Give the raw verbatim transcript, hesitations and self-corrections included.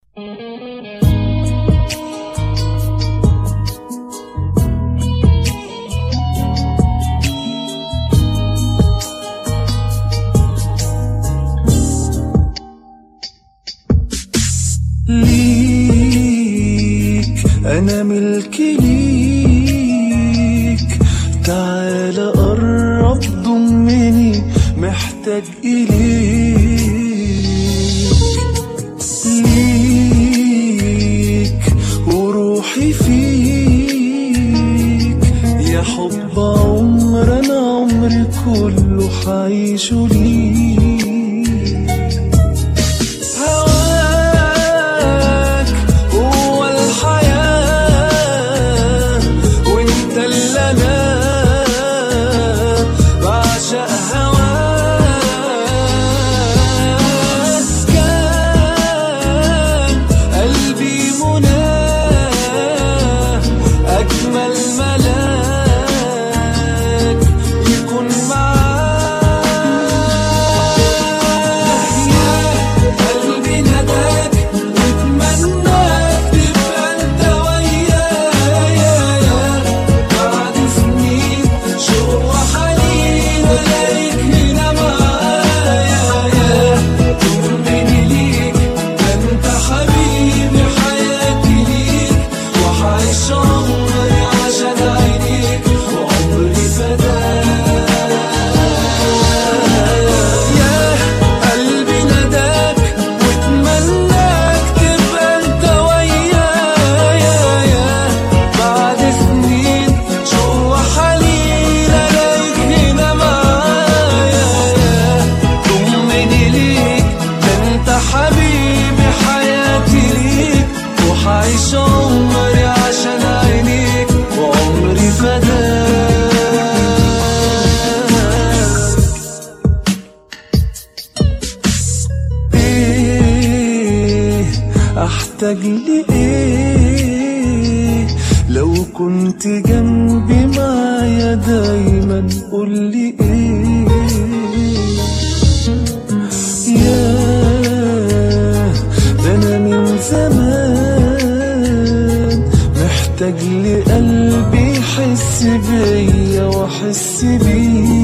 ليك أنا ملك ليك، تعال قرب ضمني محتاج إليك. ليك وروحي فيك، يا حب عمر أنا عمري كله حعيشه ليك. عايش عمري عشان عينيك وعمري فداك. ايه احتاج لايه لو كنت جنبي معايا دايما قولي ايه. ياه ده انا من زمان محتاج لقلبي يحس بيا واحس بيه.